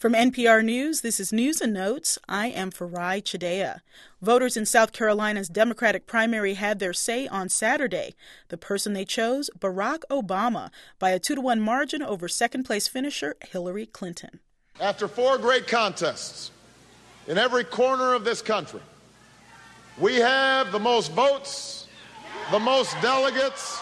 From NPR News, this is News and Notes. I am Farai Chidea. Voters in South Carolina's Democratic primary had their say on Saturday. The person they chose, Barack Obama, by a 2-1 margin over second-place finisher Hillary Clinton. After 4 great contests in every corner of this country, we have the most votes, the most delegates,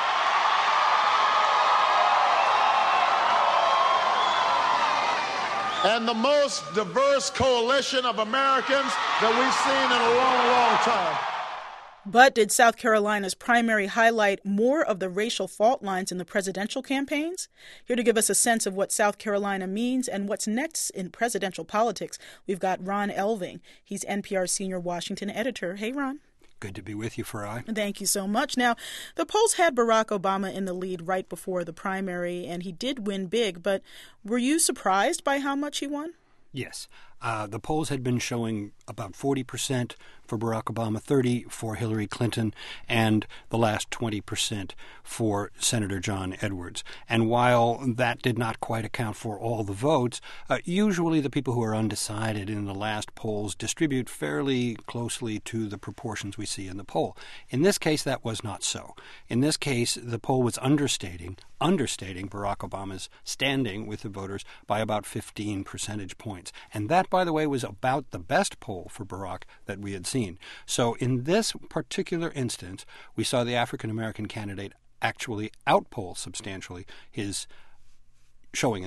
and the most diverse coalition of Americans that we've seen in a long, long time. But did South Carolina's primary highlight more of the racial fault lines in the presidential campaigns? Here to give us a sense of what South Carolina means and what's next in presidential politics, we've got Ron Elving. He's NPR's senior Washington editor. Hey, Ron. Good to be with you, Farai. Thank you so much. Now, the polls had Barack Obama in the lead right before the primary, and he did win big, but were you surprised by how much he won? Yes. The polls had been showing about 40% for Barack Obama, 30% for Hillary Clinton, and the last 20% for Senator John Edwards. And while that did not quite account for all the votes, usually the people who are undecided in the last polls distribute fairly closely to the proportions we see in the poll. In this case, that was not so. In this case, the poll was understating Barack Obama's standing with the voters by about 15 percentage points. And that, by the way, was about the best poll for Barack that we had seen. So in this particular instance, we saw the African-American candidate actually outpoll substantially his showing in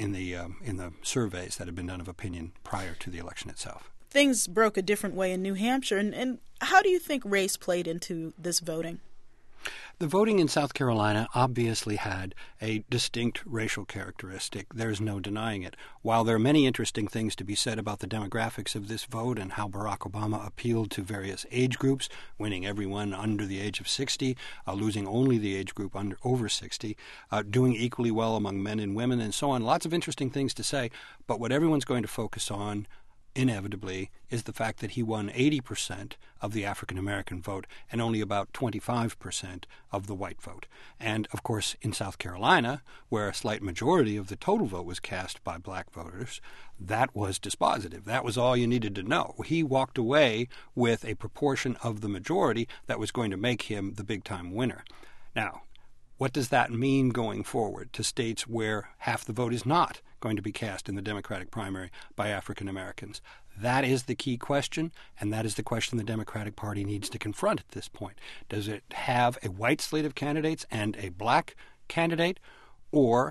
the surveys that had been done of opinion prior to the election itself. Things broke a different way in New Hampshire. And how do you think race played into this voting? The voting in South Carolina obviously had a distinct racial characteristic. There's no denying it. While there are many interesting things to be said about the demographics of this vote and how Barack Obama appealed to various age groups, winning everyone under the age of 60, losing only the age group over 60, doing equally well among men and women, and so on. Lots of interesting things to say, but what everyone's going to focus on inevitably is the fact that he won 80% of the African-American vote and only about 25% of the white vote. And, of course, in South Carolina, where a slight majority of the total vote was cast by black voters, that was dispositive. That was all you needed to know. He walked away with a proportion of the majority that was going to make him the big-time winner. Now, what does that mean going forward to states where half the vote is not going to be cast in the Democratic primary by African Americans? That is the key question, and that is the question the Democratic Party needs to confront at this point. Does it have a white slate of candidates and a black candidate, or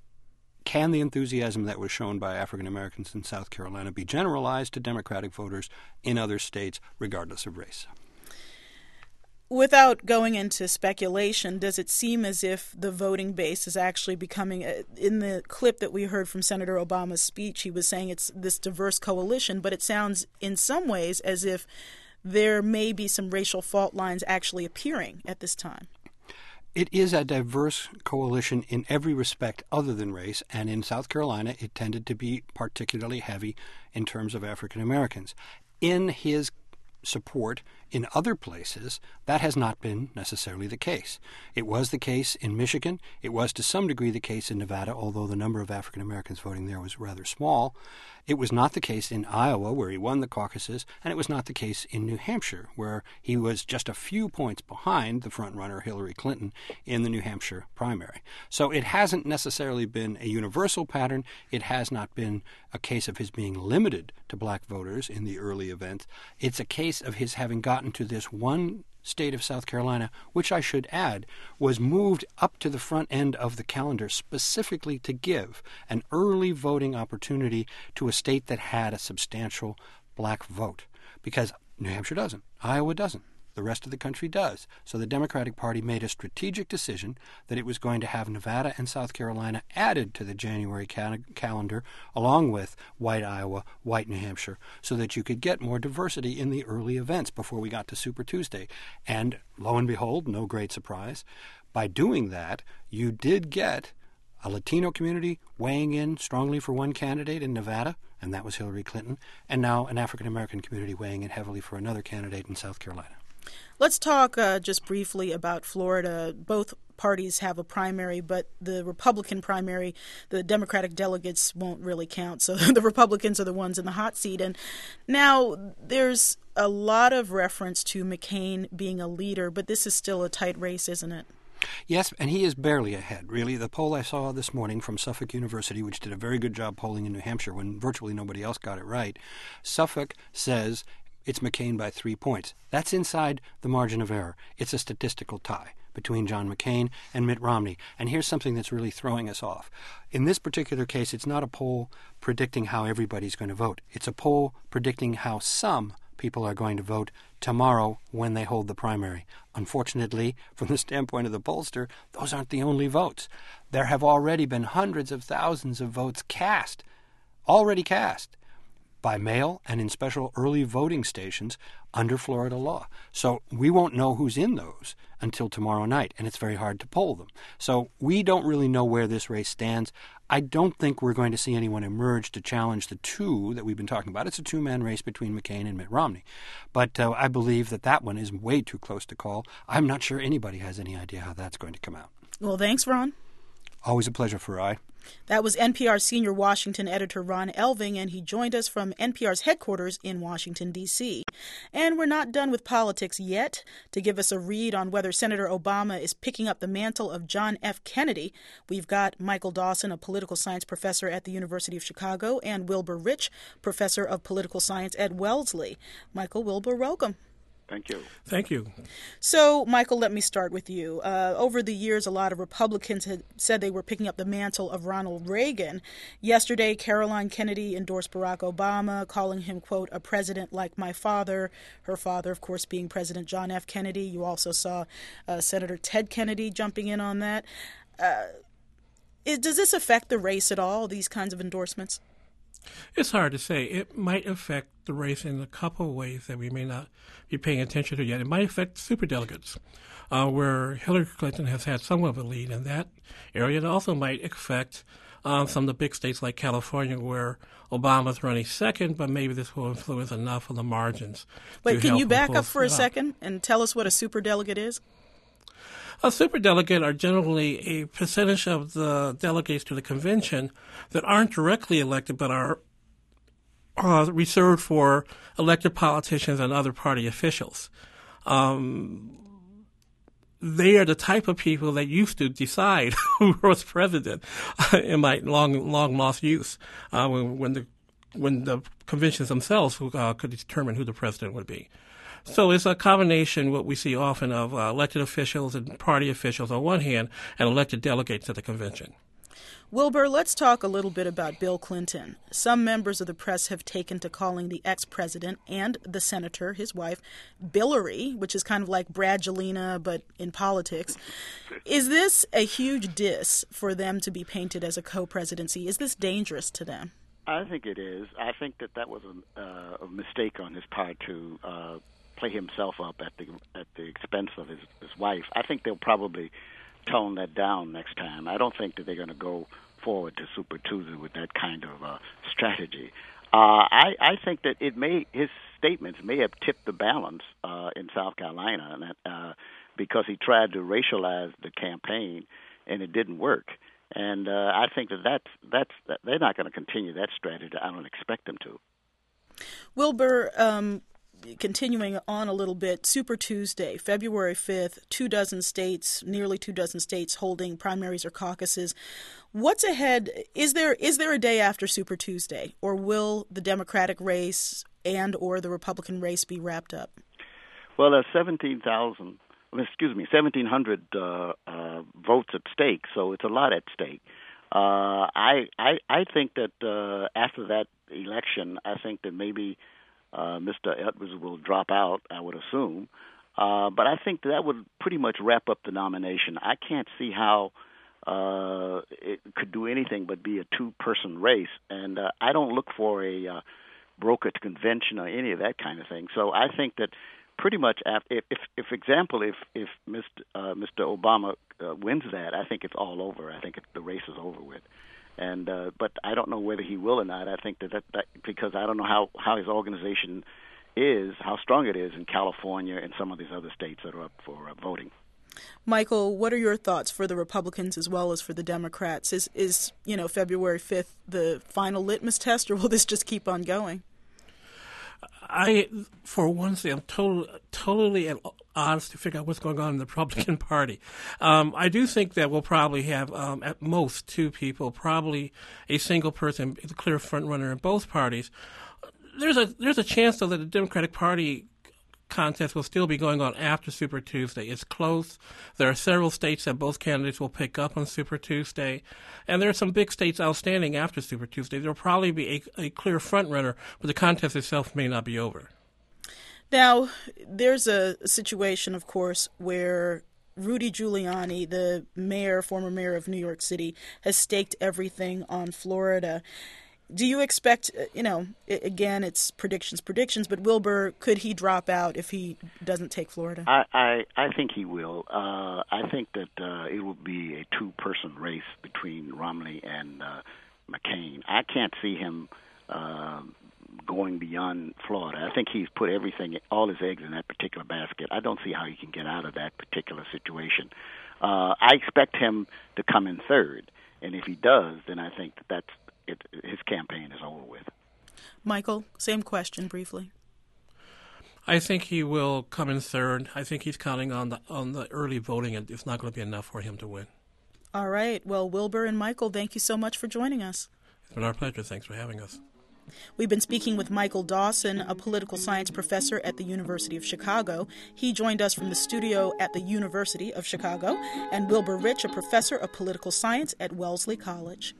can the enthusiasm that was shown by African Americans in South Carolina be generalized to Democratic voters in other states, regardless of race? Without going into speculation, does it seem as if the voting base is actually becoming, in the clip that we heard from Senator Obama's speech, he was saying it's this diverse coalition, but it sounds in some ways as if there may be some racial fault lines actually appearing at this time. It is a diverse coalition in every respect other than race, and in South Carolina it tended to be particularly heavy in terms of African Americans. In his support in other places, that has not been necessarily the case. It was the case in Michigan. It was to some degree the case in Nevada, although the number of African Americans voting there was rather small. It was not the case in Iowa, where he won the caucuses, and it was not the case in New Hampshire, where he was just a few points behind the frontrunner Hillary Clinton in the New Hampshire primary. So it hasn't necessarily been a universal pattern. It has not been a case of his being limited to black voters in the early events. It's a case of his having gotten to this one state of South Carolina, which I should add was moved up to the front end of the calendar specifically to give an early voting opportunity to a state that had a substantial black vote, because New Hampshire doesn't, Iowa doesn't. The rest of the country does. So the Democratic Party made a strategic decision that it was going to have Nevada and South Carolina added to the January calendar, along with white Iowa, white New Hampshire, so that you could get more diversity in the early events before we got to Super Tuesday. And lo and behold, no great surprise, by doing that, you did get a Latino community weighing in strongly for one candidate in Nevada, and that was Hillary Clinton, and now an African-American community weighing in heavily for another candidate in South Carolina. Let's talk just briefly about Florida. Both parties have a primary, but the Republican primary, the Democratic delegates won't really count. So the Republicans are the ones in the hot seat. And now there's a lot of reference to McCain being a leader, but this is still a tight race, isn't it? Yes, and he is barely ahead, really. The poll I saw this morning from Suffolk University, which did a very good job polling in New Hampshire when virtually nobody else got it right, Suffolk says it's McCain by 3 points. That's inside the margin of error. It's a statistical tie between John McCain and Mitt Romney. And here's something that's really throwing us off. In this particular case, it's not a poll predicting how everybody's going to vote. It's a poll predicting how some people are going to vote tomorrow when they hold the primary. Unfortunately, from the standpoint of the pollster, those aren't the only votes. There have already been hundreds of thousands of votes already cast, by mail and in special early voting stations under Florida law. So we won't know who's in those until tomorrow night, and it's very hard to poll them. So we don't really know where this race stands. I don't think we're going to see anyone emerge to challenge the two that we've been talking about. It's a two-man race between McCain and Mitt Romney. But I believe that one is way too close to call. I'm not sure anybody has any idea how that's going to come out. Well, thanks, Ron. Always a pleasure, Farai. That was NPR senior Washington editor Ron Elving, and he joined us from NPR's headquarters in Washington, D.C. And we're not done with politics yet. To give us a read on whether Senator Obama is picking up the mantle of John F. Kennedy, we've got Michael Dawson, a political science professor at the University of Chicago, and Wilbur Rich, professor of political science at Wellesley. Michael, Wilbur, welcome. Thank you. Thank you. So, Michael, let me start with you. Over the years, a lot of Republicans had said they were picking up the mantle of Ronald Reagan. Yesterday, Caroline Kennedy endorsed Barack Obama, calling him, quote, a president like my father. Her father, of course, being President John F. Kennedy. You also saw Senator Ted Kennedy jumping in on that. Does this affect the race at all, these kinds of endorsements? It's hard to say. It might affect the race in a couple of ways that we may not be paying attention to yet. It might affect superdelegates, where Hillary Clinton has had somewhat of a lead in that area. It also might affect some of the big states like California, where Obama's running second, but maybe this will influence enough of the margins. Wait, can you back up for a second and tell us what a superdelegate is? A superdelegate are generally a percentage of the delegates to the convention that aren't directly elected but are reserved for elected politicians and other party officials. They are the type of people that used to decide who was president in my long lost youth, when the conventions themselves could determine who the president would be. So it's a combination, what we see often, of elected officials and party officials on one hand and elected delegates at the convention. Wilbur, let's talk a little bit about Bill Clinton. Some members of the press have taken to calling the ex-president and the senator, his wife, Billary, which is kind of like Bradgelina, but in politics. Is this a huge diss for them to be painted as a co-presidency? Is this dangerous to them? I think it is. I think that was a mistake on his part to play himself up at the expense of his wife. I think they'll probably tone that down next time. I don't think that they're going to go forward to Super Tuesday with that kind of strategy. I think that his statements may have tipped the balance in South Carolina, and that, because he tried to racialize the campaign and it didn't work. And I think that they're not going to continue that strategy. I don't expect them to. Wilbur, continuing on a little bit, Super Tuesday, February 5th, nearly 24 states holding primaries or caucuses. What's ahead? Is there a day after Super Tuesday, or will the Democratic race and or the Republican race be wrapped up? Well, there's 1,700 votes at stake, so it's a lot at stake. I think that after that election, I think that maybe Mr. Edwards will drop out, I would assume. But I think that would pretty much wrap up the nomination. I can't see how it could do anything but be a two-person race, and I don't look for a brokered convention or any of that kind of thing. So I think that pretty much, if Mr. Obama wins that, I think it's all over. I think the race is over with. And but I don't know whether he will or not. I think that because I don't know how his organization is, how strong it is in California and some of these other states that are up for voting. Michael, what are your thoughts for the Republicans as well as for the Democrats? Is February 5th the final litmus test, or will this just keep on going? For one thing, I'm totally at odds to figure out what's going on in the Republican Party. I do think that we'll probably have at most two people, probably a single person, the clear front runner in both parties. There's a chance though that the Democratic Party contest will still be going on after Super Tuesday. It's close. There are several states that both candidates will pick up on Super Tuesday, and there are some big states outstanding after Super Tuesday. There will probably be a clear front runner, but the contest itself may not be over. Now, there's a situation, of course, where Rudy Giuliani, the former mayor of New York City, has staked everything on Florida. Do you expect, again, it's predictions, but Wilbur, could he drop out if he doesn't take Florida? I think he will. I think that it will be a two-person race between Romney and McCain. I can't see him going beyond Florida. I think he's put all his eggs in that particular basket. I don't see how he can get out of that particular situation. I expect him to come in third, and if he does, then I think that's his campaign is over with. Michael, same question briefly. I think he will come in third. I think he's counting on the early voting, and it's not going to be enough for him to win. All right. Well, Wilbur and Michael, thank you so much for joining us. It's been our pleasure. Thanks for having us. We've been speaking with Michael Dawson, a political science professor at the University of Chicago. He joined us from the studio at the University of Chicago, and Wilbur Rich, a professor of political science at Wellesley College.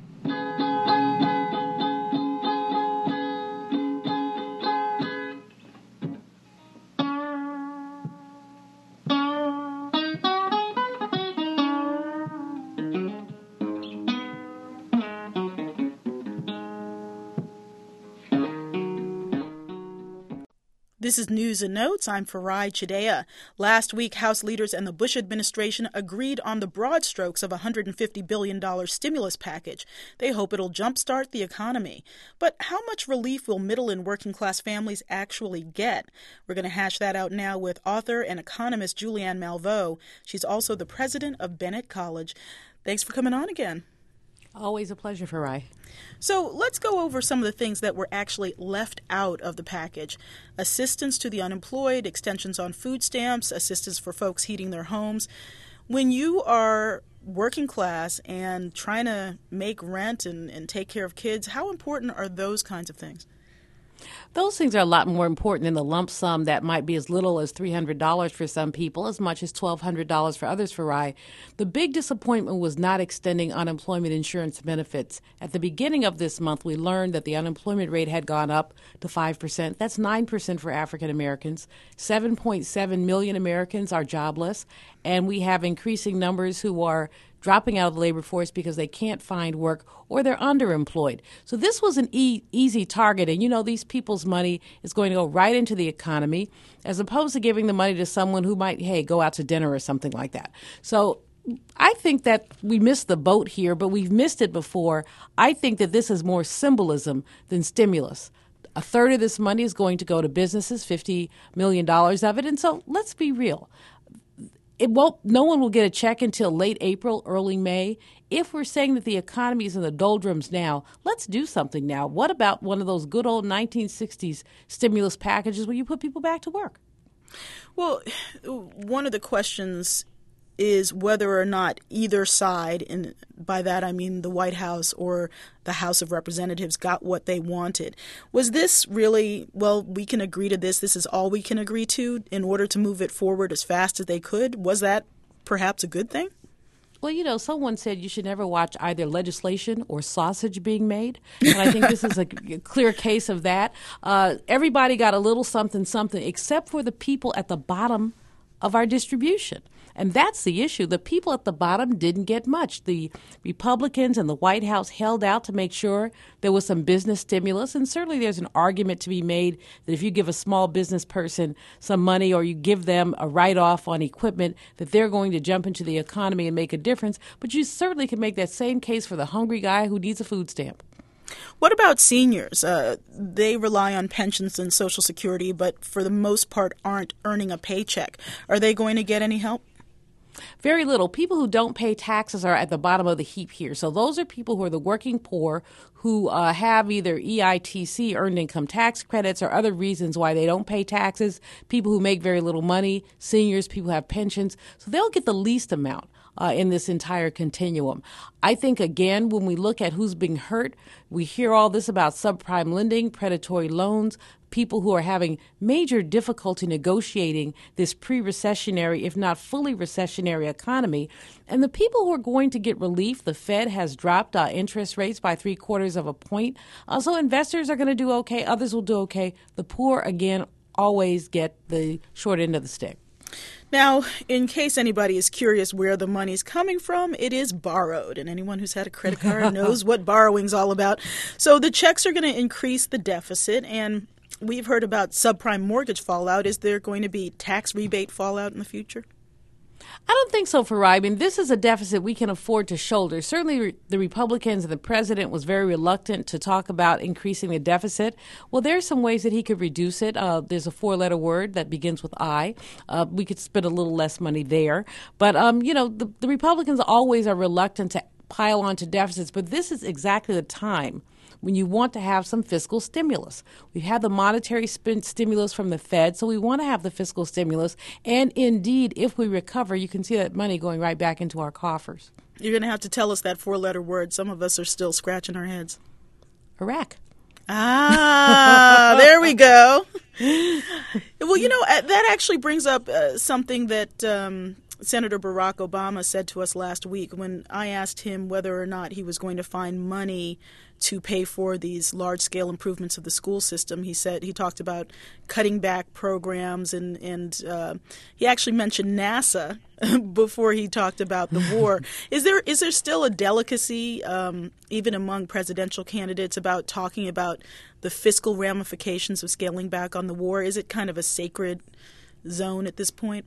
This is News and Notes. I'm Farai Chidea. Last week, House leaders and the Bush administration agreed on the broad strokes of a $150 billion stimulus package. They hope it'll jumpstart the economy. But how much relief will middle and working class families actually get? We're going to hash that out now with author and economist Julianne Malveaux. She's also the president of Bennett College. Thanks for coming on again. Always a pleasure, Farai. So let's go over some of the things that were actually left out of the package. Assistance to the unemployed, extensions on food stamps, assistance for folks heating their homes. When you are working class and trying to make rent and take care of kids, how important are those kinds of things? Those things are a lot more important than the lump sum that might be as little as $300 for some people, as much as $1,200 for others, Farai. The big disappointment was not extending unemployment insurance benefits. At the beginning of this month, we learned that the unemployment rate had gone up to 5%. That's 9% for African Americans. 7.7 million Americans are jobless, and we have increasing numbers who are dropping out of the labor force because they can't find work or they're underemployed. So this was an easy target. And, these people's money is going to go right into the economy as opposed to giving the money to someone who might, go out to dinner or something like that. So I think that we missed the boat here, but we've missed it before. I think that this is more symbolism than stimulus. A third of this money is going to go to businesses, $50 million of it. And so let's be real. No one will get a check until late April, early May. If we're saying that the economy is in the doldrums now, let's do something now. What about one of those good old 1960s stimulus packages where you put people back to work? Well, one of the questions is whether or not either side, and by that I mean the White House or the House of Representatives, got what they wanted. Was this really, we can agree to this is all we can agree to in order to move it forward as fast as they could? Was that perhaps a good thing? Well, someone said you should never watch either legislation or sausage being made. And I think this is a clear case of that. Everybody got a little something, except for the people at the bottom of our distribution. And that's the issue. The people at the bottom didn't get much. The Republicans and the White House held out to make sure there was some business stimulus. And certainly there's an argument to be made that if you give a small business person some money or you give them a write-off on equipment, that they're going to jump into the economy and make a difference. But you certainly can make that same case for the hungry guy who needs a food stamp. What about seniors? They rely on pensions and Social Security, but for the most part aren't earning a paycheck. Are they going to get any help? Very little. People who don't pay taxes are at the bottom of the heap here. So those are people who are the working poor who have either EITC, earned income tax credits, or other reasons why they don't pay taxes, people who make very little money, seniors, people who have pensions. So they'll get the least amount in this entire continuum. I think, again, when we look at who's being hurt, we hear all this about subprime lending, predatory loans, people who are having major difficulty negotiating this pre-recessionary, if not fully recessionary economy. And the people who are going to get relief, the Fed has dropped interest rates by 0.75 of a point. So investors are going to do okay. Others will do okay. The poor, again, always get the short end of the stick. Now, in case anybody is curious where the money's coming from, it is borrowed. And anyone who's had a credit card knows what borrowing's all about. So the checks are going to increase the deficit, and we've heard about subprime mortgage fallout. Is there going to be tax rebate fallout in the future? I don't think so, Farai. I mean, this is a deficit we can afford to shoulder. Certainly the Republicans and the president was very reluctant to talk about increasing the deficit. Well, there are some ways that he could reduce it. There's a 4-letter word that begins with I. We could spend a little less money there. But, the Republicans always are reluctant to pile onto deficits. But this is exactly the time when you want to have some fiscal stimulus. We've had the monetary stimulus from the Fed, so we want to have the fiscal stimulus. And indeed, if we recover, you can see that money going right back into our coffers. You're going to have to tell us that 4-letter word. Some of us are still scratching our heads. Iraq. Ah, there we go. Well, that actually brings up something that Senator Barack Obama said to us last week when I asked him whether or not he was going to find money to pay for these large-scale improvements of the school system. He talked about cutting back programs, and he actually mentioned NASA before he talked about the war. Is there still a delicacy, even among presidential candidates, about talking about the fiscal ramifications of scaling back on the war? Is it kind of a sacred zone at this point?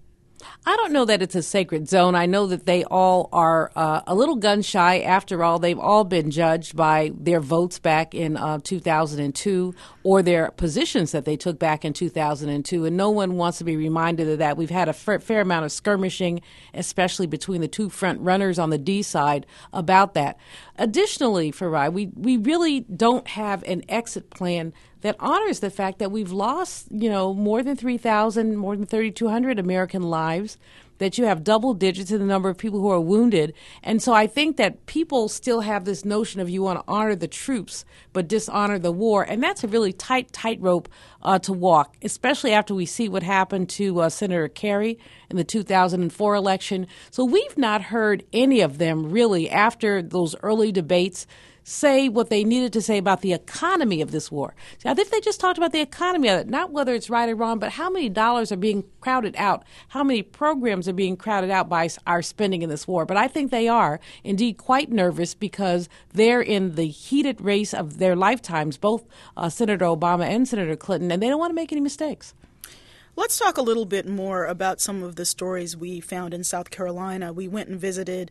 I don't know that it's a sacred zone. I know that they all are a little gun shy. After all, they've all been judged by their votes back in 2002 or their positions that they took back in 2002, and no one wants to be reminded of that. We've had a fair amount of skirmishing, especially between the two front runners on the D side about that. Additionally, Farai, we really don't have an exit plan that honors the fact that we've lost, more than 3,000, more than 3,200 American lives, that you have double digits in the number of people who are wounded. And so I think that people still have this notion of you want to honor the troops but dishonor the war. And that's a really tightrope to walk, especially after we see what happened to Senator Kerry in the 2004 election. So we've not heard any of them really after those early debates say what they needed to say about the economy of this war. See, I think they just talked about the economy of it, not whether it's right or wrong, but how many dollars are being crowded out, how many programs are being crowded out by our spending in this war. But I think they are indeed quite nervous because they're in the heated race of their lifetimes, both Senator Obama and Senator Clinton, and they don't want to make any mistakes. Let's talk a little bit more about some of the stories we found in South Carolina. We went and visited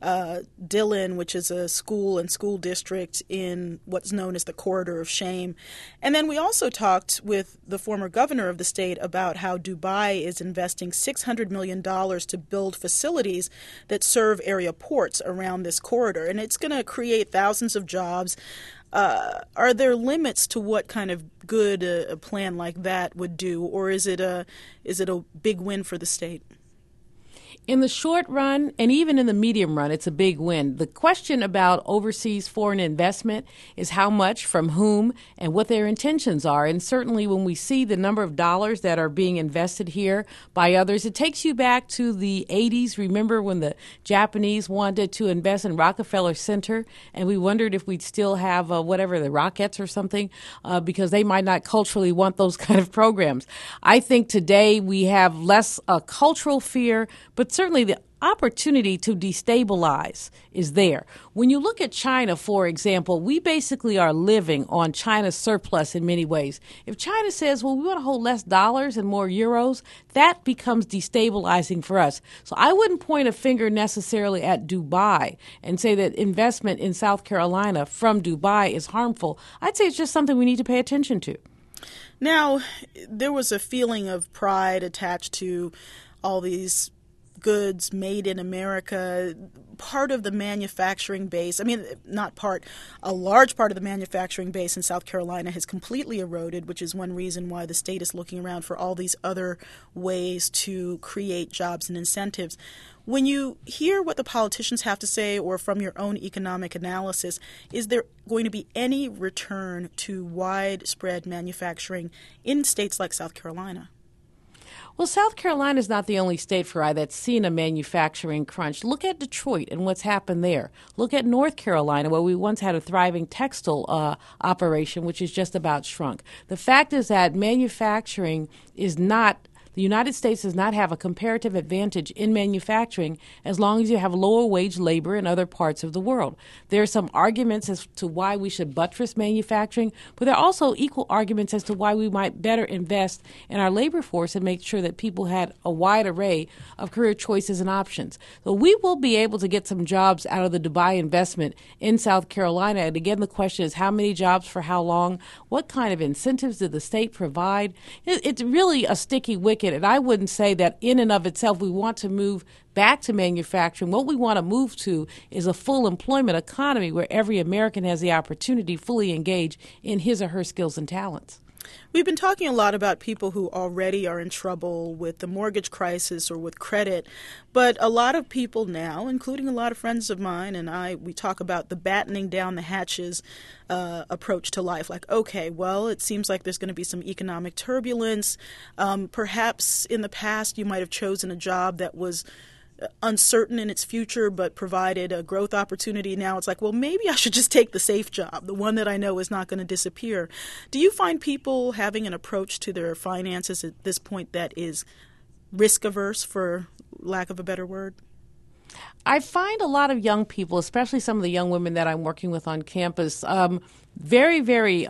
Dillon, which is a school and school district in what's known as the Corridor of Shame. And then we also talked with the former governor of the state about how Dubai is investing $600 million to build facilities that serve area ports around this corridor. And it's going to create thousands of jobs. Are there limits to what kind of good a plan like that would do, or is it a big win for the state? In the short run, and even in the medium run, it's a big win. The question about overseas foreign investment is how much, from whom, and what their intentions are. And certainly when we see the number of dollars that are being invested here by others, it takes you back to the 80s. Remember when the Japanese wanted to invest in Rockefeller Center, and we wondered if we'd still have the Rockettes or something, because they might not culturally want those kind of programs. I think today we have less cultural fear, but certainly the opportunity to destabilize is there. When you look at China, for example, we basically are living on China's surplus in many ways. If China says, well, we want to hold less dollars and more euros, that becomes destabilizing for us. So I wouldn't point a finger necessarily at Dubai and say that investment in South Carolina from Dubai is harmful. I'd say it's just something we need to pay attention to. Now, there was a feeling of pride attached to all these goods made in America, part of the manufacturing base, I mean, not part, a large part of the manufacturing base in South Carolina has completely eroded, which is one reason why the state is looking around for all these other ways to create jobs and incentives. When you hear what the politicians have to say, or from your own economic analysis, is there going to be any return to widespread manufacturing in states like South Carolina? Well, South Carolina is not the only state, Farai, that's seen a manufacturing crunch. Look at Detroit and what's happened there. Look at North Carolina, where we once had a thriving textile operation, which has just about shrunk. The fact is that manufacturing is not the United States does not have a comparative advantage in manufacturing as long as you have lower wage labor in other parts of the world. There are some arguments as to why we should buttress manufacturing, but there are also equal arguments as to why we might better invest in our labor force and make sure that people had a wide array of career choices and options. So we will be able to get some jobs out of the Dubai investment in South Carolina. And again, the question is how many jobs for how long? What kind of incentives did the state provide? It's really a sticky wicket. And I wouldn't say that in and of itself we want to move back to manufacturing. What we want to move to is a full employment economy where every American has the opportunity to fully engage in his or her skills and talents. We've been talking a lot about people who already are in trouble with the mortgage crisis or with credit, but a lot of people now, including a lot of friends of mine and we talk about the battening down the hatches approach to life. Like, okay, well, it seems like there's going to be some economic turbulence. Perhaps in the past you might have chosen a job that was uncertain in its future but provided a growth opportunity. Now it's like, well, maybe I should just take the safe job, the one that I know is not going to disappear. Do you find people having an approach to their finances at this point that is risk averse, for lack of a better word? I find a lot of young people, especially some of the young women that I'm working with on campus, very, very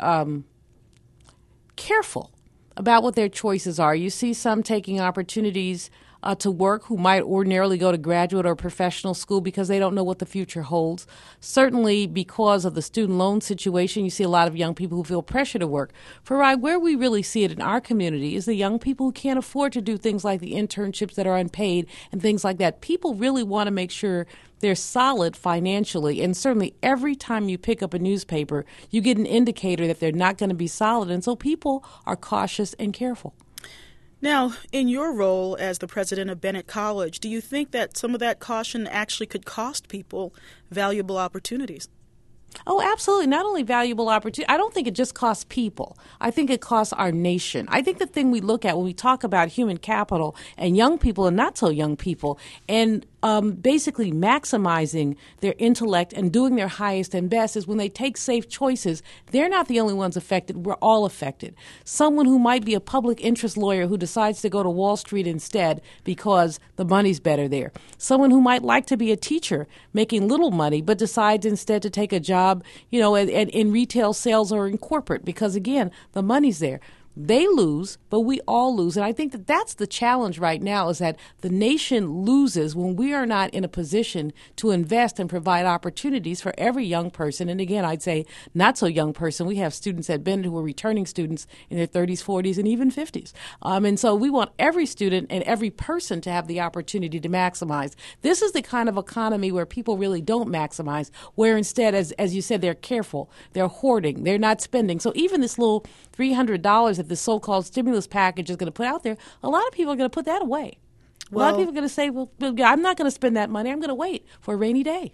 careful about what their choices are. You see some taking opportunities to work who might ordinarily go to graduate or professional school because they don't know what the future holds. Certainly because of the student loan situation, you see a lot of young people who feel pressure to work. Farai, where we really see it in our community is the young people who can't afford to do things like the internships that are unpaid and things like that. People really want to make sure they're solid financially, and certainly every time you pick up a newspaper, you get an indicator that they're not going to be solid, and so people are cautious and careful. Now, in your role as the president of Bennett College, do you think that some of that caution actually could cost people valuable opportunities? Oh, absolutely. Not only valuable opportunity. I don't think it just costs people. I think it costs our nation. I think the thing we look at when we talk about human capital and young people and not so young people and basically maximizing their intellect and doing their highest and best is when they take safe choices, they're not the only ones affected. We're all affected. Someone who might be a public interest lawyer who decides to go to Wall Street instead because the money's better there. Someone who might like to be a teacher making little money but decides instead to take a job, in retail sales or in corporate because, again, the money's there. They lose, but we all lose. And I think that that's the challenge right now is that the nation loses when we are not in a position to invest and provide opportunities for every young person. And again, I'd say not so young person. We have students at Bennett who are returning students in their 30s, 40s, and even 50s. And so we want every student and every person to have the opportunity to maximize. This is the kind of economy where people really don't maximize, where instead, as you said, they're careful, they're hoarding, they're not spending. So even this little $300 that the so-called stimulus package is going to put out there, a lot of people are going to put that away. A lot of people are going to say, well, I'm not going to spend that money. I'm going to wait for a rainy day.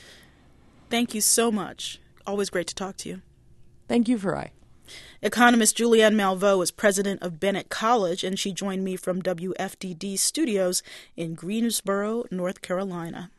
Thank you so much. Always great to talk to you. Thank you, Farai. Economist Julianne Malveaux is president of Bennett College, and she joined me from WFDD Studios in Greensboro, North Carolina.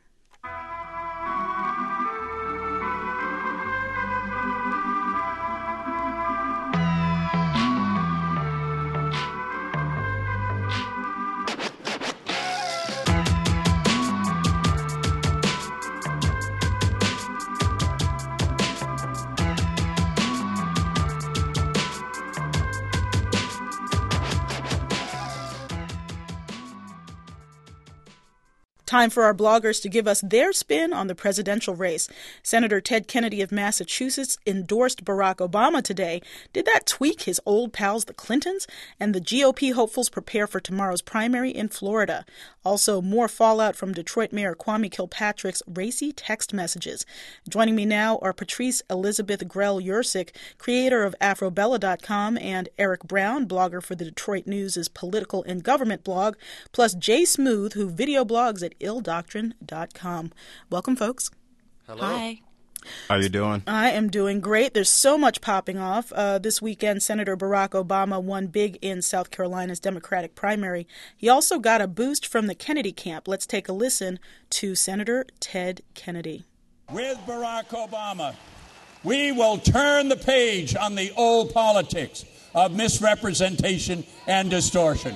Time for our bloggers to give us their spin on the presidential race. Senator Ted Kennedy of Massachusetts endorsed Barack Obama today. Did that tweak his old pals, the Clintons? And the GOP hopefuls prepare for tomorrow's primary in Florida. Also, more fallout from Detroit Mayor Kwame Kilpatrick's racy text messages. Joining me now are Patrice Elizabeth Grell-Yurcik, creator of AfroBella.com, and Eric Brown, blogger for the Detroit News' political and government blog, plus Jay Smooth, who video blogs at illdoctrine.com. Welcome, folks. Hello. Hi. How you doing? I am doing great. There's so much popping off. This weekend, Senator Barack Obama won big in South Carolina's Democratic primary. He also got a boost from the Kennedy camp. Let's take a listen to Senator Ted Kennedy. With Barack Obama, we will turn the page on the old politics of misrepresentation and distortion.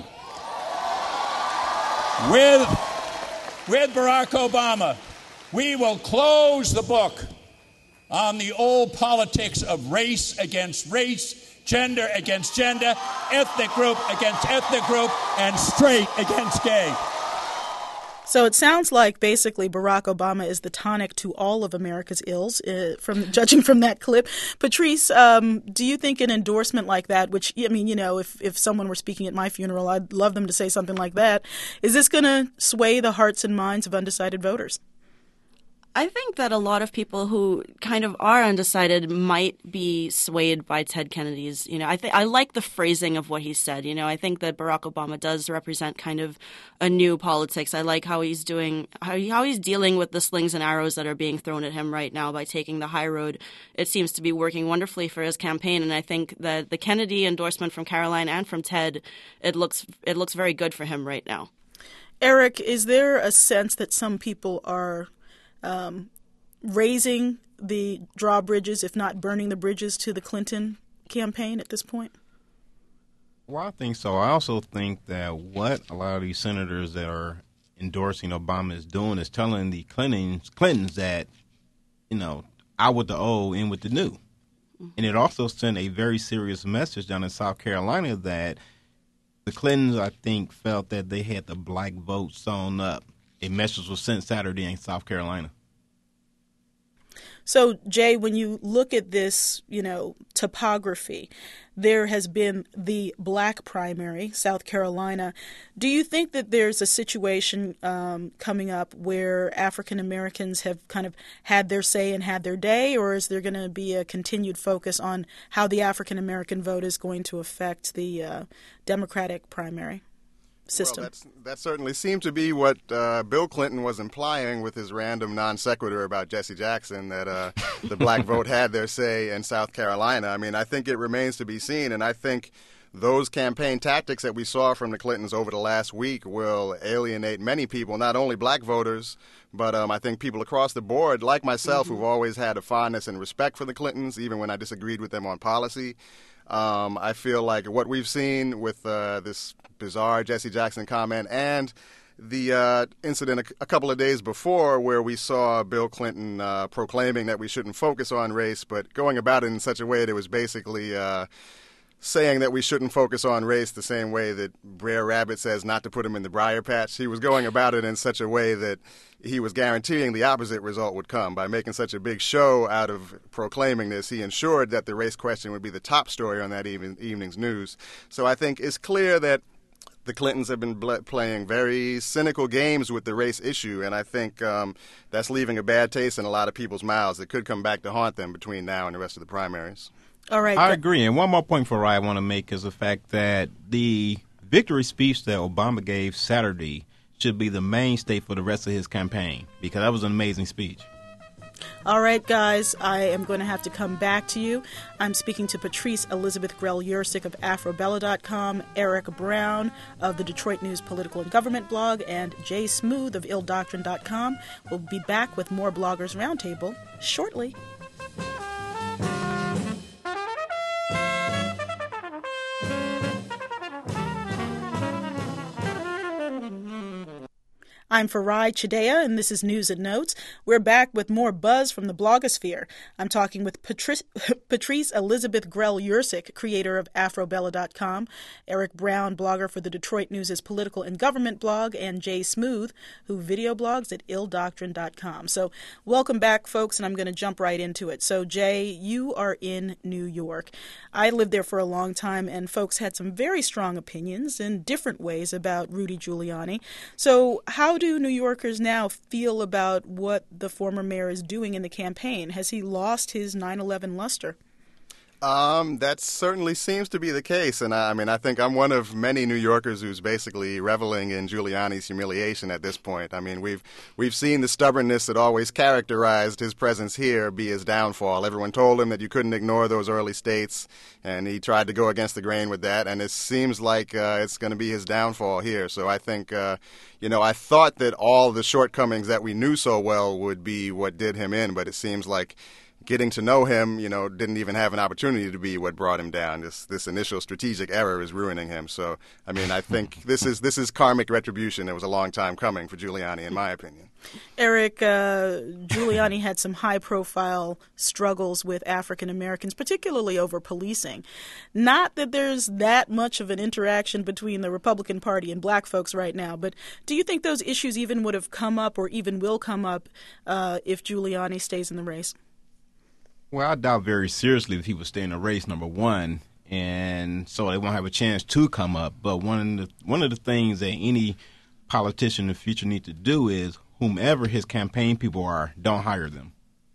With Barack Obama, we will close the book on the old politics of race against race, gender against gender, ethnic group against ethnic group, and straight against gay. So it sounds like basically Barack Obama is the tonic to all of America's ills, judging from that clip. Patrice, do you think an endorsement like that, which, I mean, you know, if someone were speaking at my funeral, I'd love them to say something like that. Is this going to sway the hearts and minds of undecided voters? I think that a lot of people who kind of are undecided might be swayed by Ted Kennedy's, I like the phrasing of what he said. I think that Barack Obama does represent kind of a new politics. I like how he's dealing with the slings and arrows that are being thrown at him right now by taking the high road. It seems to be working wonderfully for his campaign, and I think that the Kennedy endorsement from Caroline and from Ted, it looks very good for him right now. Eric, is there a sense that some people are raising the drawbridges, if not burning the bridges, to the Clinton campaign at this point? Well, I think so. I also think that what a lot of these senators that are endorsing Obama is doing is telling the Clintons that, out with the old, in with the new. Mm-hmm. And it also sent a very serious message down in South Carolina that the Clintons, I think, felt that they had the black vote sewn up. A message was sent Saturday in South Carolina. So, Jay, when you look at this, topography, there has been the black primary, South Carolina. Do you think that there's a situation coming up where African Americans have kind of had their say and had their day, or is there going to be a continued focus on how the African American vote is going to affect the Democratic primary system? Well, that certainly seemed to be what Bill Clinton was implying with his random non sequitur about Jesse Jackson, that the black vote had their say in South Carolina. I mean, I think it remains to be seen, and I think those campaign tactics that we saw from the Clintons over the last week will alienate many people, not only black voters, but I think people across the board, like myself, who've always had a fondness and respect for the Clintons, even when I disagreed with them on policy. I feel like what we've seen with this bizarre Jesse Jackson comment and the incident a couple of days before where we saw Bill Clinton proclaiming that we shouldn't focus on race, but going about it in such a way that was basically saying that we shouldn't focus on race the same way that Brer Rabbit says not to put him in the briar patch. He was going about it in such a way that he was guaranteeing the opposite result would come. By making such a big show out of proclaiming this, he ensured that the race question would be the top story on that evening's news. So I think it's clear that the Clintons have been playing very cynical games with the race issue, and I think that's leaving a bad taste in a lot of people's mouths that could come back to haunt them between now and the rest of the primaries. All right. I agree. And one more point for I want to make is the fact that the victory speech that Obama gave Saturday should be the mainstay for the rest of his campaign, because that was an amazing speech. All right, guys, I am going to have to come back to you. I'm speaking to Patrice Elizabeth Grell-Yurcik of AfroBella.com, Eric Brown of the Detroit News political and government blog, and Jay Smooth of illdoctrine.com. We'll be back with more Bloggers Roundtable shortly. I'm Farai Chidea, and this is News and Notes. We're back with more buzz from the blogosphere. I'm talking with Patrice Elizabeth Grell-Yursik, creator of Afrobella.com, Eric Brown, blogger for the Detroit News' political and government blog, and Jay Smooth, who video blogs at illdoctrine.com. So welcome back, folks, and I'm going to jump right into it. So, Jay, you are in New York. I lived there for a long time, and folks had some very strong opinions in different ways about Rudy Giuliani. So how do New Yorkers now feel about what the former mayor is doing in the campaign? Has he lost his 9/11 luster? That certainly seems to be the case, and I think I'm one of many New Yorkers who's basically reveling in Giuliani's humiliation at this point. I mean, we've seen the stubbornness that always characterized his presence here be his downfall. Everyone told him that you couldn't ignore those early states, and he tried to go against the grain with that, and it seems like it's going to be his downfall here. So I think, I thought that all the shortcomings that we knew so well would be what did him in, but it seems like getting to know him, didn't even have an opportunity to be what brought him down. This initial strategic error is ruining him. So, I think this is karmic retribution. It was a long time coming for Giuliani, in my opinion. Eric, Giuliani had some high-profile struggles with African Americans, particularly over policing. Not that there's that much of an interaction between the Republican Party and black folks right now, but do you think those issues even would have come up or even will come up if Giuliani stays in the race? Well, I doubt very seriously that he would stay in the race, number one, and so they won't have a chance to come up. But one of the things that any politician in the future needs to do is, whomever his campaign people are, don't hire them.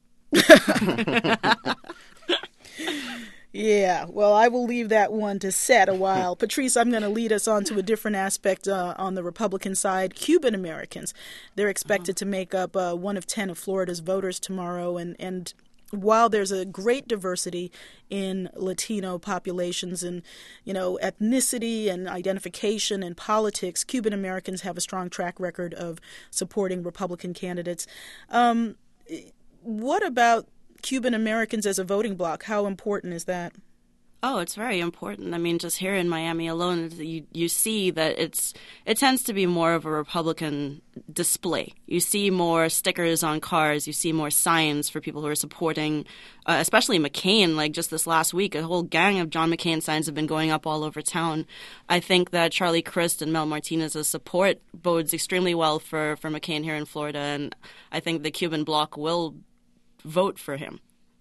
Yeah, well, I will leave that one to set a while. Patrice, I'm going to lead us on to a different aspect on the Republican side. Cuban Americans, they're expected to make up 1 of 10 of Florida's voters tomorrow, and while there's a great diversity in Latino populations and, ethnicity and identification and politics, Cuban Americans have a strong track record of supporting Republican candidates. What about Cuban Americans as a voting bloc? How important is that? Oh, it's very important. I mean, just here in Miami alone, you see that it tends to be more of a Republican display. You see more stickers on cars. You see more signs for people who are supporting, especially McCain. Like just this last week, a whole gang of John McCain signs have been going up all over town. I think that Charlie Crist and Mel Martinez's support bodes extremely well for McCain here in Florida, and I think the Cuban bloc will vote for him.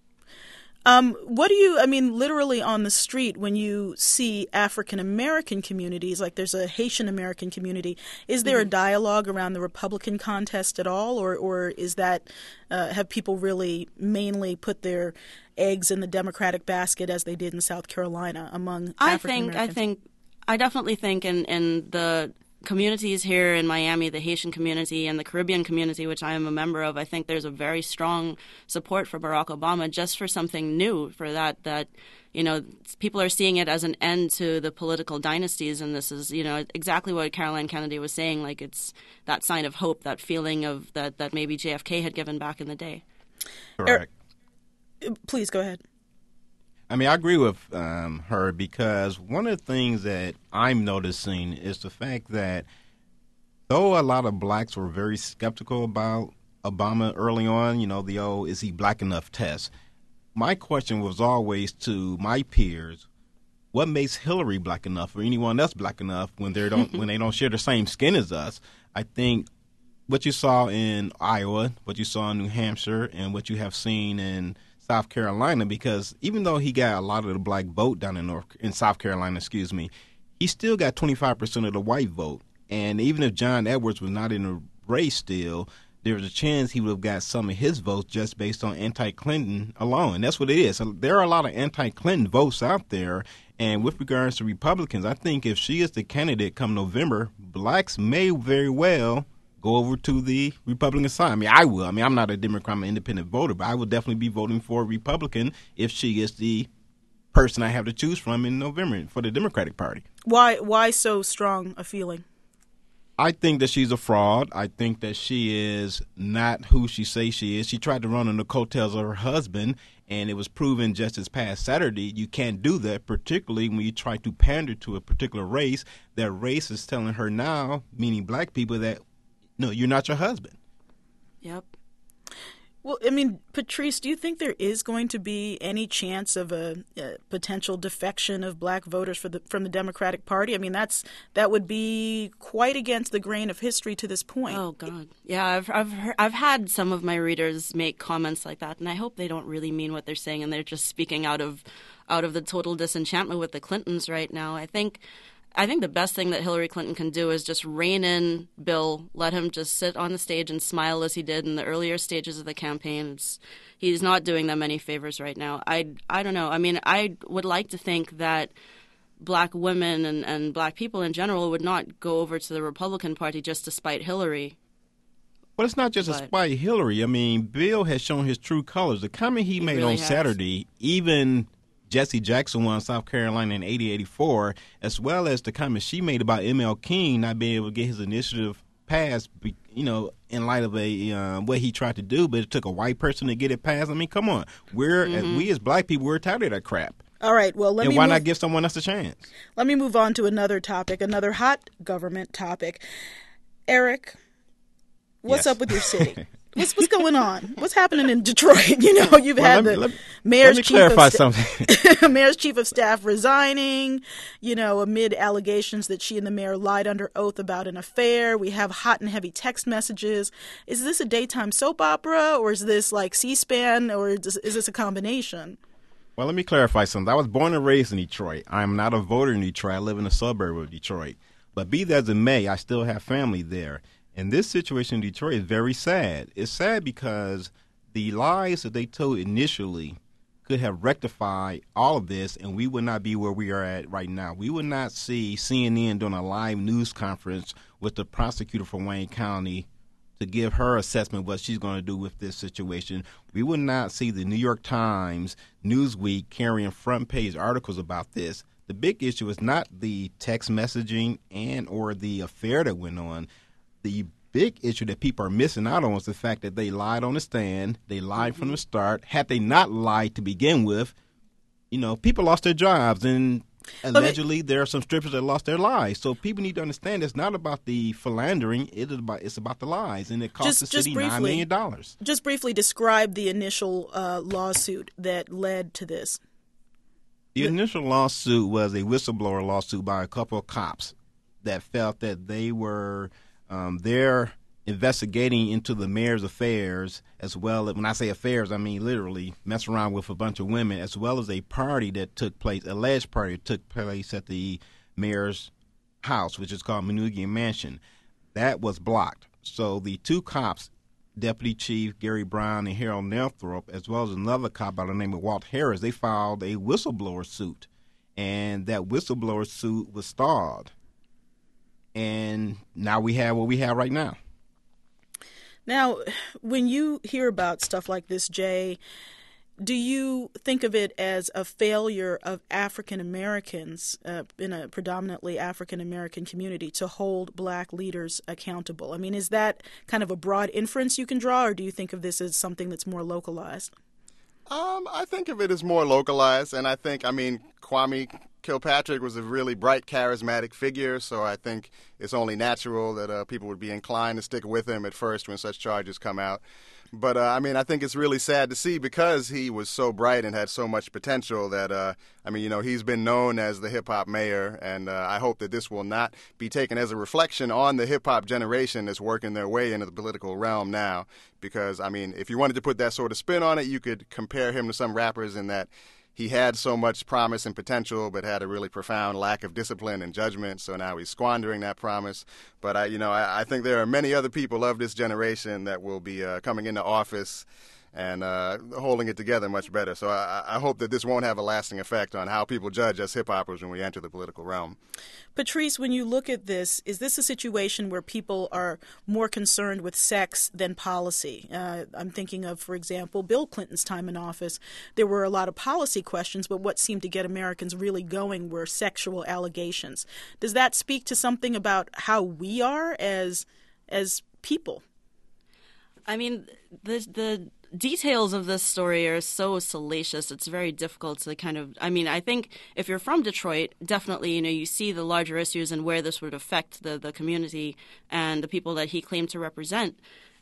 What do you, literally on the street, when you see African-American communities, like there's a Haitian-American community, is there a dialogue around the Republican contest at all, or is that, have people really mainly put their eggs in the Democratic basket as they did in South Carolina among African-Americans? I definitely think in the communities here in Miami, the Haitian community and the Caribbean community, which I am a member of, I think there's a very strong support for Barack Obama just for something new, for that people are seeing it as an end to the political dynasties, and this is, exactly what Caroline Kennedy was saying, like it's that sign of hope, that feeling of that maybe JFK had given back in the day. Correct. Please go ahead. I agree with her, because one of the things that I'm noticing is the fact that though a lot of blacks were very skeptical about Obama early on, the is he black enough test, my question was always to my peers, what makes Hillary black enough or anyone else black enough when they don't share the same skin as us? I think what you saw in Iowa, what you saw in New Hampshire, and what you have seen in South Carolina, because even though he got a lot of the black vote down in South Carolina, he still got 25% of the white vote. And even if John Edwards was not in the race still, there was a chance he would have got some of his votes just based on anti-Clinton alone. And that's what it is. So there are a lot of anti-Clinton votes out there. And with regards to Republicans, I think if she is the candidate come November, blacks may very well go over to the Republican side. I will. I'm not a Democrat, I'm an independent voter, but I will definitely be voting for a Republican if she is the person I have to choose from in November for the Democratic Party. Why so strong a feeling? I think that she's a fraud. I think that she is not who she says she is. She tried to run on the coattails of her husband, and it was proven just this past Saturday you can't do that, particularly when you try to pander to a particular race. That race is telling her now, meaning black people, that No, you're not your husband. Yep. Well, I mean, Patrice, do you think there is going to be any chance of a potential defection of black voters from the Democratic Party? I mean, that would be quite against the grain of history to this point. Oh God, yeah. I've had some of my readers make comments like that, and I hope they don't really mean what they're saying, and they're just speaking out of the total disenchantment with the Clintons right now. I think the best thing that Hillary Clinton can do is just rein in Bill, let him just sit on the stage and smile as he did in the earlier stages of the campaign. He's not doing them any favors right now. I don't know. I mean, I would like to think that black women and black people in general would not go over to the Republican Party just to spite Hillary. Well, it's not just to spite Hillary. I mean, Bill has shown his true colors. The comment he made really on Saturday, even Jesse Jackson won South Carolina in 80-84, as well as the comment she made about M.L. King not being able to get his initiative passed, in light of what he tried to do, but it took a white person to get it passed. I mean, come on. We as black people, we're tired of that crap. All right, well, why not give someone else a chance? Let me move on to another topic, another hot government topic. Eric, what's up with your city? What's going on? What's happening in Detroit? You've had the mayor's chief of staff resigning, amid allegations that she and the mayor lied under oath about an affair. We have hot and heavy text messages. Is this a daytime soap opera, or is this like C-SPAN, or is this a combination? Well, let me clarify something. I was born and raised in Detroit. I am not a voter in Detroit. I live in a suburb of Detroit. But be that as it may, I still have family there. And this situation in Detroit is very sad. It's sad because the lies that they told initially could have rectified all of this, and we would not be where we are at right now. We would not see CNN doing a live news conference with the prosecutor for Wayne County to give her assessment of what she's going to do with this situation. We would not see the New York Times, Newsweek carrying front page articles about this. The big issue is not the text messaging and or the affair that went on. The big issue that people are missing out on is the fact that they lied on the stand. They lied from the start. Had they not lied to begin with, people lost their jobs, and allegedly there are some strippers that lost their lives. So people need to understand it's not about the philandering. It's about the lies, and it cost the city $9 million. Just briefly describe the initial lawsuit that led to this. The initial lawsuit was a whistleblower lawsuit by a couple of cops that felt that they were they're investigating into the mayor's affairs, as well as, when I say affairs, I mean literally mess around with a bunch of women, as well as a party that took place, alleged party that took place at the mayor's house, which is called Manoogian Mansion. That was blocked. So the two cops, Deputy Chief Gary Brown and Harold Nelthorpe, as well as another cop by the name of Walt Harris, they filed a whistleblower suit. And that whistleblower suit was stalled. And now we have what we have right now. Now, when you hear about stuff like this, Jay, do you think of it as a failure of African Americans in a predominantly African American community to hold black leaders accountable? I mean, is that kind of a broad inference you can draw, or do you think of this as something that's more localized? I think of it as more localized, and Kwame Kilpatrick was a really bright, charismatic figure, so I think it's only natural that people would be inclined to stick with him at first when such charges come out. But, I think it's really sad to see, because he was so bright and had so much potential that, he's been known as the hip-hop mayor, and I hope that this will not be taken as a reflection on the hip-hop generation that's working their way into the political realm now. Because, if you wanted to put that sort of spin on it, you could compare him to some rappers in that he had so much promise and potential, but had a really profound lack of discipline and judgment. So now he's squandering that promise. But I think there are many other people of this generation that will be coming into office and holding it together much better. So I hope that this won't have a lasting effect on how people judge us hip-hoppers when we enter the political realm. Patrice, when you look at this, is this a situation where people are more concerned with sex than policy? I'm thinking of, for example, Bill Clinton's time in office. There were a lot of policy questions, but what seemed to get Americans really going were sexual allegations. Does that speak to something about how we are as people? I mean, the details of this story are so salacious. It's very difficult to I think if you're from Detroit, definitely, you see the larger issues and where this would affect the community and the people that he claimed to represent.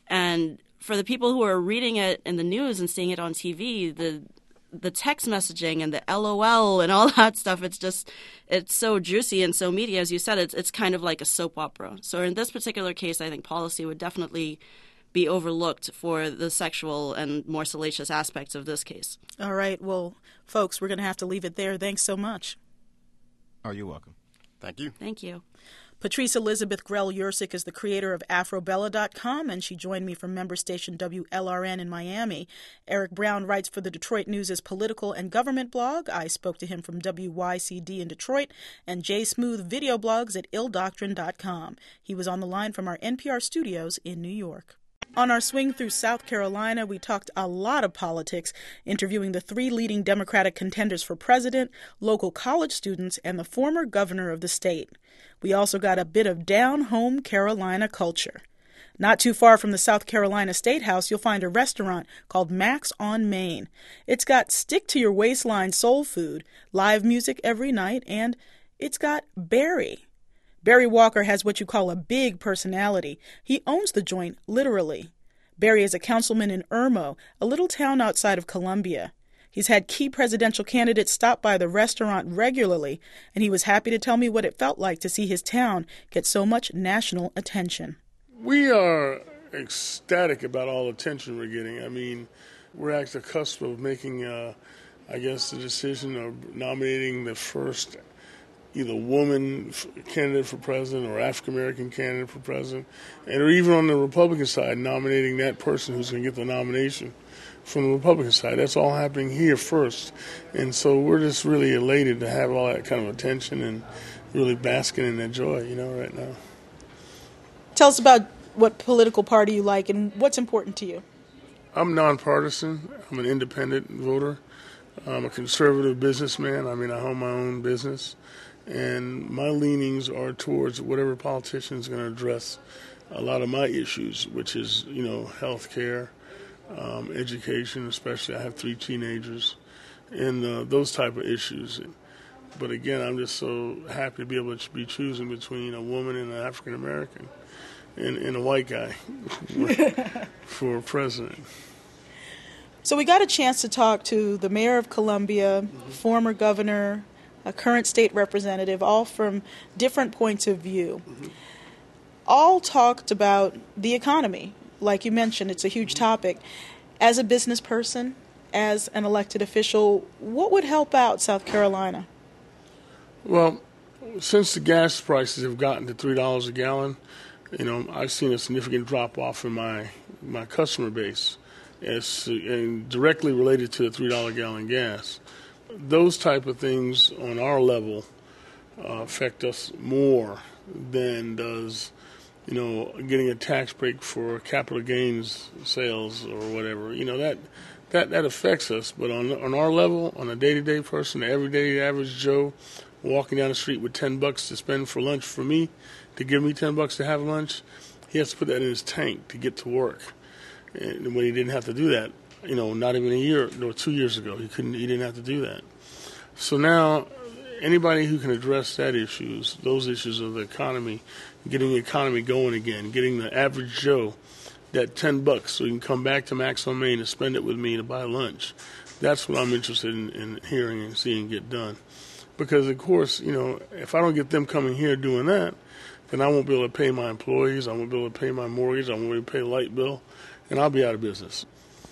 And for the people who are reading it in the news and seeing it on TV, the text messaging and the LOL and all that stuff, it's so juicy and so meaty. As you said, it's kind of like a soap opera. So in this particular case, I think policy would definitely be overlooked for the sexual and more salacious aspects of this case. All right. Well, folks, we're going to have to leave it there. Thanks so much. Oh, you're welcome. Thank you. Thank you. Patrice Elizabeth Grell-Yursik is the creator of AfroBella.com, and she joined me from member station WLRN in Miami. Eric Brown writes for the Detroit News' political and government blog. I spoke to him from WYCD in Detroit, and Jay Smooth video blogs at illdoctrine.com. He was on the line from our NPR studios in New York. On our swing through South Carolina, we talked a lot of politics, interviewing the 3 leading Democratic contenders for president, local college students, and the former governor of the state. We also got a bit of down-home Carolina culture. Not too far from the South Carolina State House, you'll find a restaurant called Max on Main. It's got stick-to-your-waistline soul food, live music every night, and it's got Barry. Barry Walker has what you call a big personality. He owns the joint, literally. Barry is a councilman in Irmo, a little town outside of Columbia. He's had key presidential candidates stop by the restaurant regularly, and he was happy to tell me what it felt like to see his town get so much national attention. We are ecstatic about all the attention we're getting. I mean, we're at the cusp of making, the decision of nominating the first either woman candidate for president or African-American candidate for president, and or even on the Republican side, nominating that person who's going to get the nomination from the Republican side. That's all happening here first. And so we're just really elated to have all that kind of attention and really basking in that joy, right now. Tell us about what political party you like and what's important to you. I'm nonpartisan. I'm an independent voter. I'm a conservative businessman. I own my own business. And my leanings are towards whatever politician is going to address a lot of my issues, which is, health care, education, especially. I have 3 teenagers, and those type of issues. But again, I'm just so happy to be able to be choosing between a woman and an African American and a white guy for president. So we got a chance to talk to the mayor of Columbia, former governor, a current state representative, all from different points of view. All talked about the economy. Like you mentioned, it's a huge topic. As a business person, as an elected official, what would help out South Carolina? Well, since the gas prices have gotten to $3 a gallon, I've seen a significant drop-off in my customer base. And directly related to the $3 gallon gas. Those type of things on our level affect us more than does, getting a tax break for capital gains sales or whatever. That affects us. But on our level, on a day-to-day person, the everyday average Joe walking down the street with $10 to spend for lunch for me, to give me $10 to have lunch, he has to put that in his tank to get to work. And when he didn't have to do that, not even a year or 2 years ago, he didn't have to do that. So now, anybody who can address those issues of the economy, getting the economy going again, getting the average Joe that $10 so he can come back to Max on Main and spend it with me to buy lunch. That's what I'm interested in hearing and seeing get done. Because, of course, if I don't get them coming here doing that, then I won't be able to pay my employees, I won't be able to pay my mortgage, I won't be able to pay the light bill, and I'll be out of business.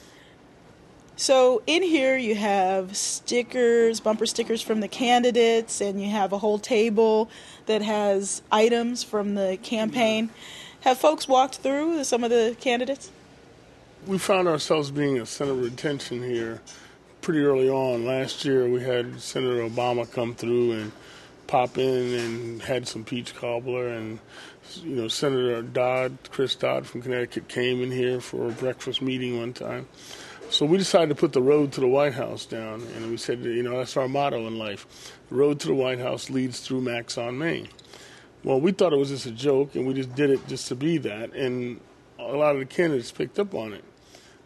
So in here you have stickers, bumper stickers from the candidates, and you have a whole table that has items from the campaign. Have folks walked through some of the candidates? We found ourselves being a center of attention here pretty early on. Last year we had Senator Obama come through and pop in and had some peach cobbler, and Senator Chris Dodd from Connecticut came in here for a breakfast meeting one time. So we decided to put the road to the White House down, and we said, that's our motto in life. The road to the White House leads through Max on Main. Well, we thought it was just a joke, and we just did it just to be that, and a lot of the candidates picked up on it.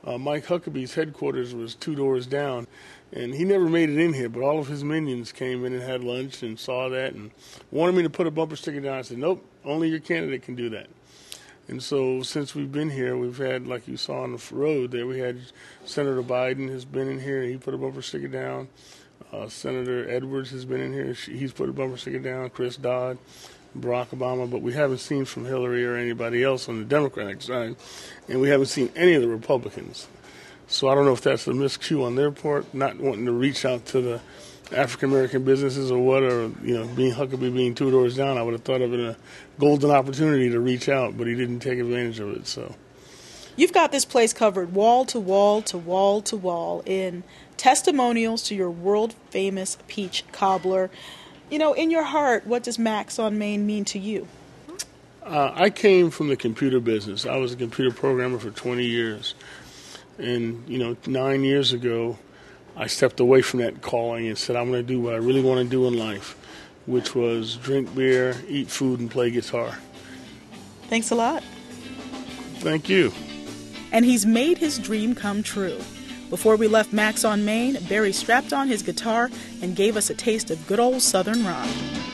Mike Huckabee's headquarters was 2 doors down, and he never made it in here, but all of his minions came in and had lunch and saw that and wanted me to put a bumper sticker down. I said, nope, only your candidate can do that. And so since we've been here, we've had, like you saw on the road there, we had Senator Biden has been in here. He put a bumper sticker down. Senator Edwards has been in here. He's put a bumper sticker down. Chris Dodd, Barack Obama. But we haven't seen from Hillary or anybody else on the Democratic side. And we haven't seen any of the Republicans. So I don't know if that's a miscue on their part, not wanting to reach out to the African-American businesses or what, or, being Huckabee being 2 doors down, I would have thought of it a golden opportunity to reach out, but he didn't take advantage of it, so. You've got this place covered wall to wall to wall to wall in testimonials to your world-famous peach cobbler. In your heart, what does Max on Main mean to you? I came from the computer business. I was a computer programmer for 20 years. And, 9 years ago, I stepped away from that calling and said, I'm going to do what I really want to do in life, which was drink beer, eat food, and play guitar. Thanks a lot. Thank you. And he's made his dream come true. Before we left Max on Main, Barry strapped on his guitar and gave us a taste of good old Southern rock.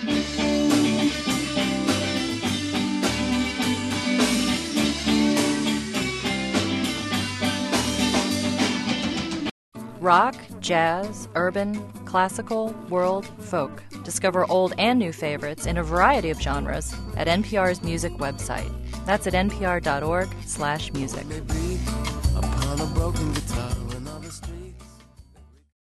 Rock, jazz, urban, classical, world, folk. Discover old and new favorites in a variety of genres at NPR's music website. That's at npr.org/music. Upon a broken guitar.